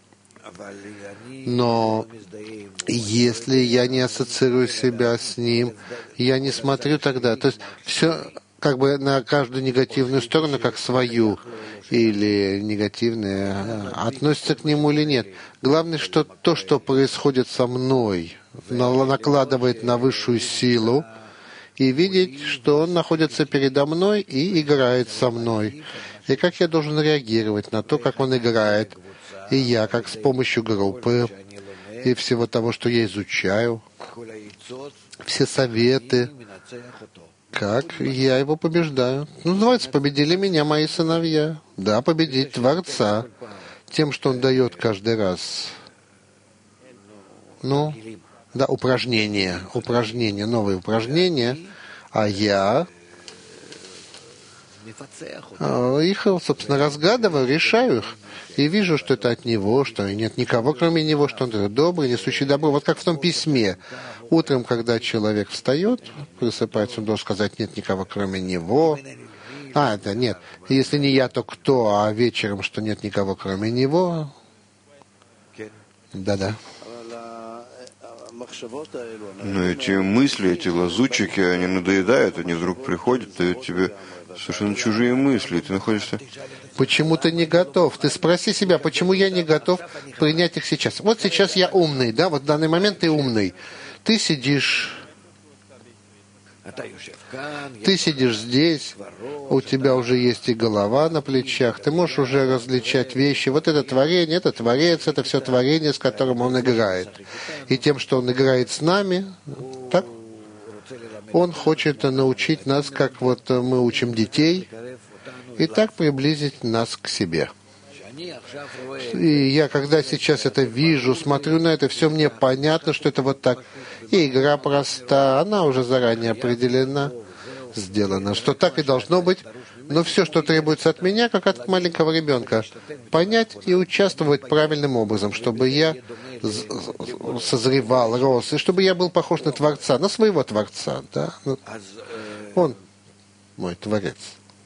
S1: Но если я не ассоциирую себя с ним, я не смотрю тогда. То есть все как бы на каждую негативную сторону, как свою, или негативное, относится к нему или нет. Главное, что то, что происходит со мной, накладывает на высшую силу, и видеть, что он находится передо мной и играет со мной. И как я должен реагировать на то, как он играет. И я, как с помощью группы и всего того, что я изучаю, все советы, как я его побеждаю. Ну, называется, победили меня мои сыновья. Да, победить Творца тем, что он дает каждый раз. Ну, да, упражнения, новые упражнения, а я их, собственно, разгадываю, решаю их, и вижу, что это от него, что нет никого, кроме него, что он добрый, несущий добро. Вот как в том письме. Утром, когда человек встает, просыпается, он должен сказать, нет никого, кроме него. Это нет. Если не я, то кто? А вечером, что нет никого, кроме него. Да-да.
S2: Но эти мысли, эти лазутчики, они надоедают, они вдруг приходят, дают тебе совершенно чужие мысли, и ты находишься...
S1: Почему ты не готов? Ты спроси себя, почему я не готов принять их сейчас? Вот сейчас я умный, да, вот в данный момент ты умный. Ты сидишь здесь, у тебя уже есть и голова на плечах, ты можешь уже различать вещи. Вот это творение, это Творец, это все творение, с которым он играет. И тем, что он играет с нами, так, он хочет научить нас, как вот мы учим детей, и так приблизить нас к себе. И я, когда сейчас это вижу, смотрю на это, все мне понятно, что это вот так. И игра проста, она уже заранее определена. сделано, что так и должно быть, но все, что требуется от меня, как от маленького ребенка, понять и участвовать правильным образом, чтобы я созревал, рос, и чтобы я был похож на Творца, на своего Творца. Да? Он мой Творец.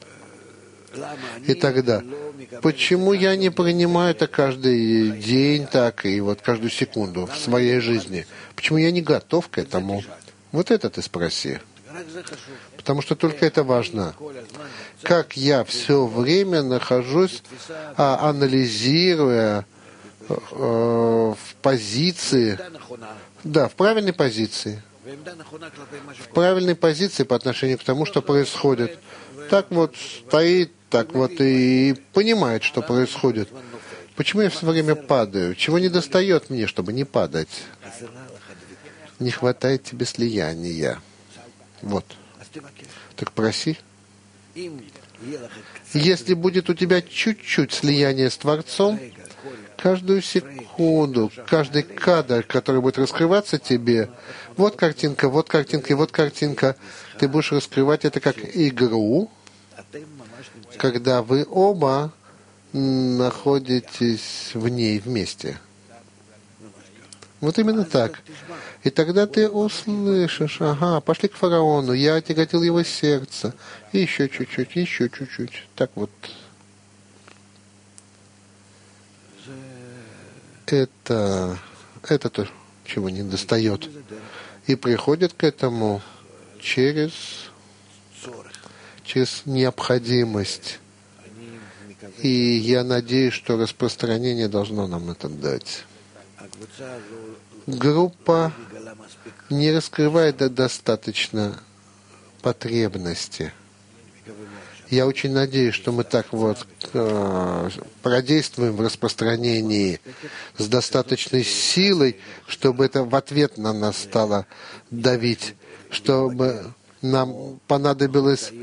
S1: И тогда, почему я не принимаю это каждый день так и вот каждую секунду в своей жизни? Почему я не готов к этому? Вот это ты спроси. Потому что только это важно. Как я все время нахожусь, анализируя в позиции, да, в правильной позиции. В правильной позиции по отношению к тому, что происходит. Так вот стоит, так вот и понимает, что происходит. Почему я все время падаю? Чего не достает мне, чтобы не падать? Не хватает тебе слияния. Вот. Так проси. Если будет у тебя чуть-чуть слияния с Творцом, каждую секунду, каждый кадр, который будет раскрываться тебе, вот картинка, вот картинка и вот картинка, ты будешь раскрывать это как игру, когда вы оба находитесь в ней вместе. Вот именно так. И тогда ты услышишь, ага, пошли к фараону, я отяготил его сердце. И еще чуть-чуть, еще чуть-чуть. Так вот. Это то, чего не достает. И приходит к этому через необходимость. И я надеюсь, что распространение должно нам это дать. Группа не раскрывает достаточно потребности. Я очень надеюсь, что мы так вот продействуем в распространении с достаточной силой, чтобы это в ответ на нас стало давить, чтобы нам понадобилось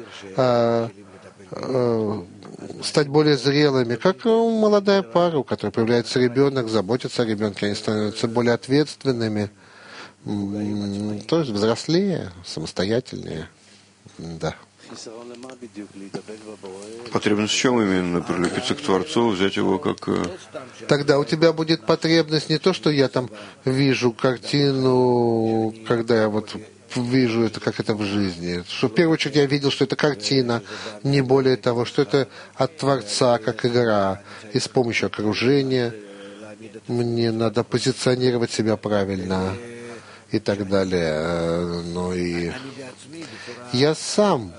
S1: стать более зрелыми, как молодая пара, у которой появляется ребенок, заботится о ребенке, они становятся более ответственными, то есть взрослее, самостоятельнее. Да.
S2: Потребность в чем именно? Прилепиться к Творцу, взять его как...
S1: Тогда у тебя будет потребность не то, что я там вижу картину, когда я вот вижу это, как это в жизни. Что в первую очередь я видел, что это картина, не более того, что это от Творца, как игра, и с помощью окружения мне надо позиционировать себя правильно и так далее. Но и я сам,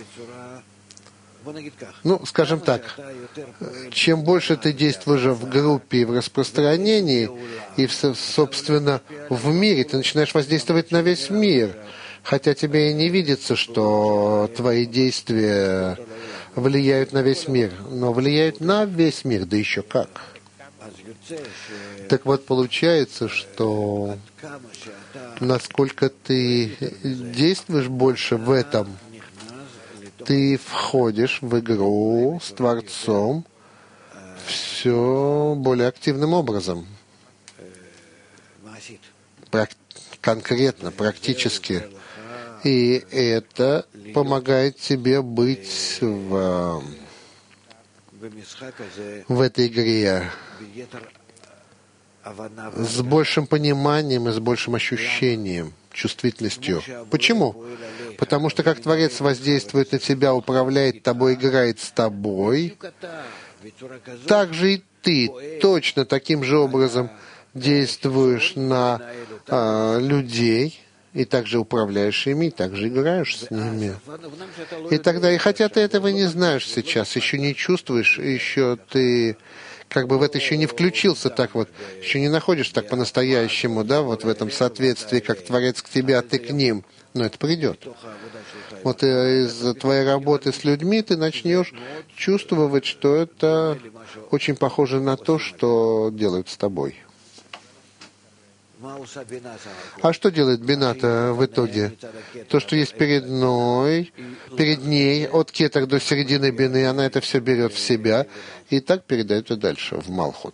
S1: скажем так, чем больше ты действуешь в группе и в распространении, и, собственно, в мире, ты начинаешь воздействовать на весь мир, хотя тебе и не видится, что твои действия влияют на весь мир, но влияют на весь мир, да еще как. Так вот, получается, что насколько ты действуешь больше в этом, ты входишь в игру с Творцом все более активным образом. Конкретно, практически. И это помогает тебе быть в этой игре с большим пониманием и с большим ощущением, чувствительностью. Почему? Потому что как Творец воздействует на тебя, управляет тобой, играет с тобой, так же и ты точно таким же образом действуешь на людей, и также управляешь ими, и также играешь с ними. И тогда, и хотя ты этого не знаешь сейчас, еще не чувствуешь, еще ты как бы в это еще не включился так вот, еще не находишь так по-настоящему, да, вот в этом соответствии, как Творец к тебе, а ты к ним. Но это придет. Вот из твоей работы с людьми ты начнешь чувствовать, что это очень похоже на то, что делают с тобой. А что делает Бината в итоге? То, что есть перед ней, от кетер до середины бины, она это все берет в себя и так передает это дальше, в Малхут.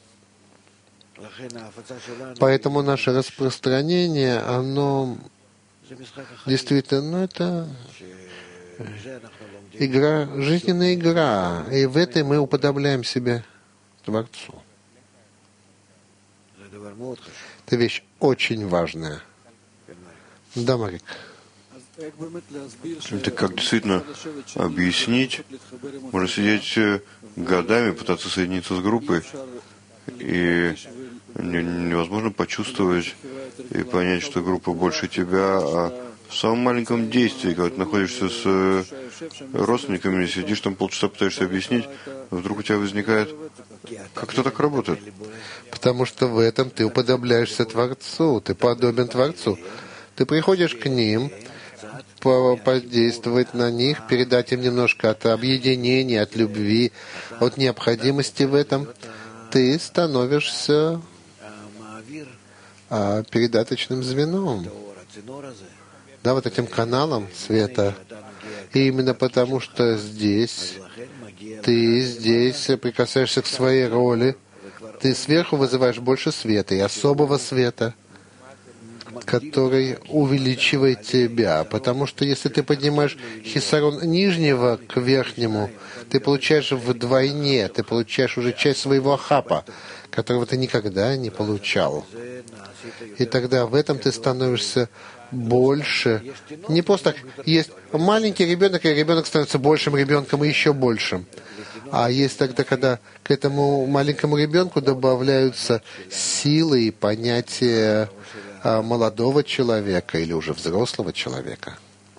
S1: Поэтому наше распространение, оно действительно, Игра, жизненная игра. И в этой мы уподобляем себя Творцу. Это вещь очень важная. Да, Марик.
S2: Это как действительно объяснить? Можно сидеть годами, пытаться соединиться с группой, и невозможно почувствовать и понять, что группа больше тебя, а в самом маленьком действии, когда ты находишься с родственниками, сидишь там полчаса, пытаешься объяснить, вдруг у тебя возникает, как это так работает?
S1: Потому что в этом ты уподобляешься Творцу, ты подобен Творцу. Ты приходишь к ним, подействовать на них, передать им немножко от объединения, от любви, от необходимости в этом. Ты становишься передаточным звеном. Да, вот этим каналом света. И именно потому, что здесь, ты здесь прикасаешься к своей роли, ты сверху вызываешь больше света и особого света, который увеличивает тебя. Потому что если ты поднимаешь хисарон нижнего к верхнему, ты получаешь вдвойне, ты получаешь уже часть своего ахапа, которого ты никогда не получал. И тогда в этом ты становишься больше. Не просто так, есть маленький ребенок, и ребенок становится большим ребенком и еще большим. А есть тогда, когда к этому маленькому ребенку добавляются силы и понятия молодого человека или уже взрослого человека.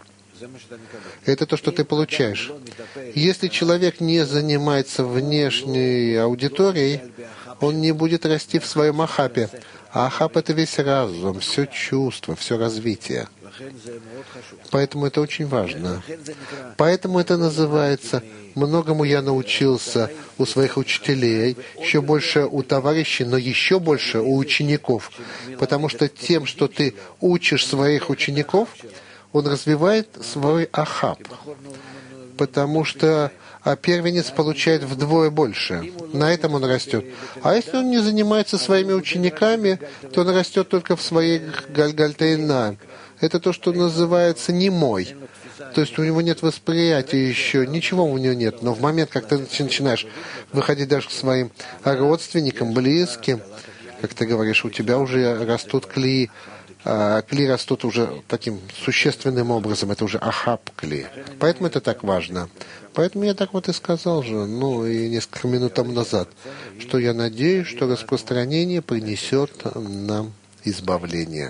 S1: Это то, что ты получаешь. Если человек не занимается внешней аудиторией, он не будет расти в своем ахапе. А ахап — это весь разум, все чувство, все развитие. Поэтому это очень важно. Поэтому это называется «многому я научился у своих учителей», еще больше у товарищей, но еще больше у учеников. Потому что тем, что ты учишь своих учеников, он развивает свой ахап. Потому что первенец получает вдвое больше. На этом он растет. А если он не занимается своими учениками, то он растет только в своей гальгальтейна. Это то, что называется немой. То есть у него нет восприятия еще, ничего у него нет. Но в момент, как ты начинаешь выходить даже к своим родственникам, близким, как ты говоришь, у тебя уже растут кли, кли растут уже таким существенным образом, это уже ахап кли. Поэтому это так важно. Поэтому я так вот и сказал же, и несколько минут тому назад, что я надеюсь, что распространение принесет нам избавление.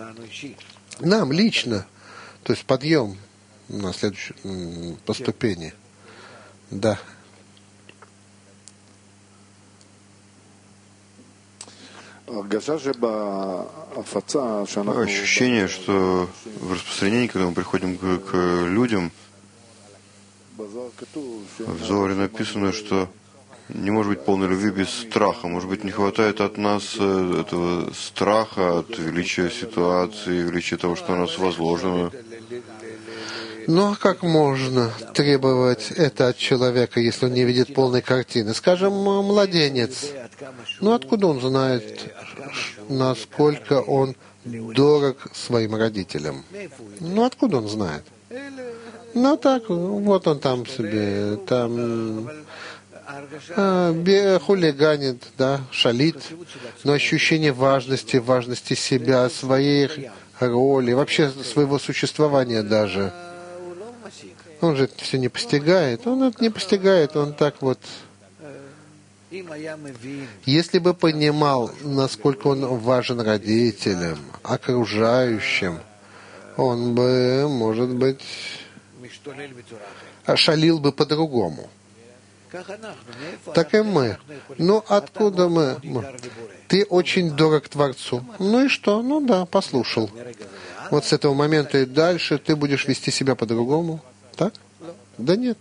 S1: Нам лично, то есть подъем на следующую по ступени. Да.
S2: Ощущение, что в распространении, когда мы приходим к людям, в Зоаре написано, что не может быть полной любви без страха. Может быть, не хватает от нас этого страха, от величия ситуации, величия того, что на нас возложено.
S1: А как можно требовать это от человека, если он не видит полной картины? Скажем, младенец. Откуда он знает, насколько он дорог своим родителям? Откуда он знает? Так, вот он там себе, хулиганит, шалит, но ощущение важности себя, своей роли, вообще своего существования даже. Он же это все не постигает. Он это не постигает, он так вот. Если бы понимал, насколько он важен родителям, окружающим, он бы, может быть, шалил бы по-другому. Так и мы. Откуда мы? Ты очень дорог Творцу. И что? Да, послушал. Вот с этого момента и дальше ты будешь вести себя по-другому. Так? Да нет.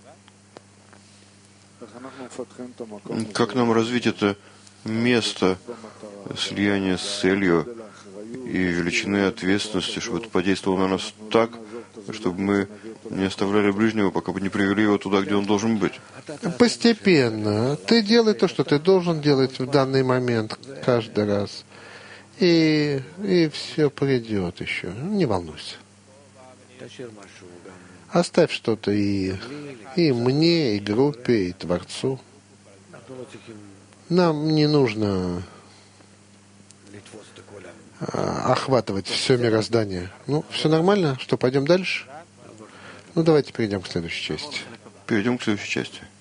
S2: Как нам развить это место слияния с целью и величины ответственности, чтобы это подействовало на нас так, чтобы мы не оставляли ближнего, пока бы не привели его туда, где он должен быть?
S1: Постепенно. Ты делай то, что ты должен делать в данный момент, каждый раз. И все придет еще. Не волнуйся. Оставь что-то и мне, и группе, и Творцу. Нам не нужно охватывать все мироздание. Ну, все нормально? Что, пойдем дальше? Ну, давайте перейдем к следующей части.
S2: Перейдем к следующей части.